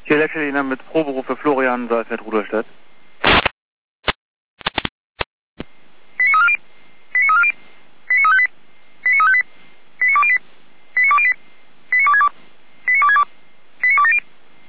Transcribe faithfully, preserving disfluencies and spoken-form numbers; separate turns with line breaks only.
Hier Lecheliner mit Proberuf für Florian Seifert Rudolstadt.